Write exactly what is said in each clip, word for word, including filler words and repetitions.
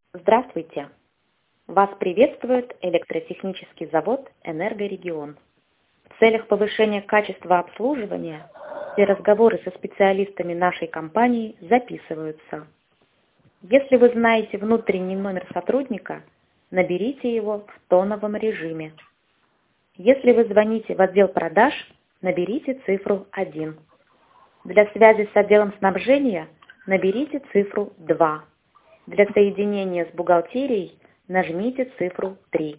Здравствуйте! Вас приветствует электротехнический завод «Энергорегион». В целях повышения качества обслуживания все разговоры со специалистами нашей компании записываются. Если вы знаете внутренний номер сотрудника, наберите его в тоновом режиме. Если вы звоните в отдел продаж, наберите цифру один. Для связи с отделом снабжения наберите цифру два. Для соединения с бухгалтерией нажмите цифру три.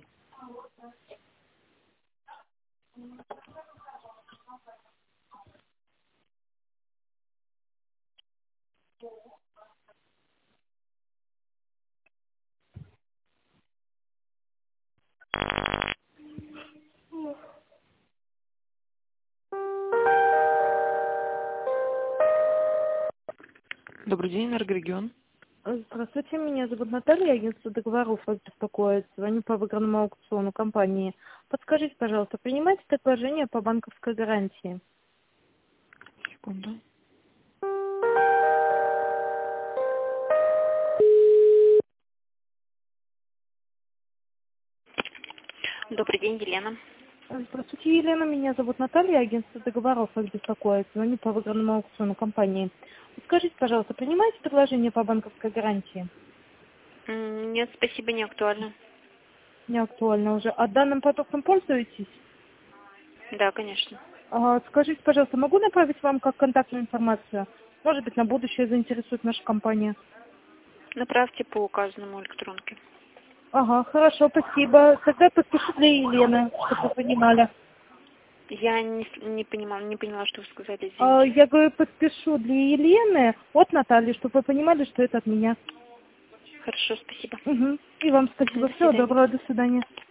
Добрый день, Энергорегион. Здравствуйте, меня зовут Наталья, агентство договоров вас беспокоит. Звоню по выигранному аукциону компании. Подскажите, пожалуйста, принимаете предложение по банковской гарантии? Секунду. Добрый день, Елена. Здравствуйте, Елена, меня зовут Наталья, агентство договоров вас беспокоит. Звоню по выигранному аукциону компании. Подскажите, пожалуйста, принимаете предложение по банковской гарантии? М, Нет, спасибо, не актуально. Не актуально уже. А данным продуктом пользуетесь? Да, конечно. А, скажите, пожалуйста, могу направить вам как контактную информацию? Может быть, на будущее заинтересует наша компания. Направьте по указанному электронке. Ага, хорошо, спасибо. Тогда подпишу для Елены, чтобы вы понимали. Я не, с- не понимала, не поняла, что вы сказали, А, извините. я говорю, подпишу для Елены от Натальи, чтобы вы понимали, что это от меня. Хорошо, спасибо. Угу. И вам Мгм, спасибо. до Всего свидания. доброго, до свидания.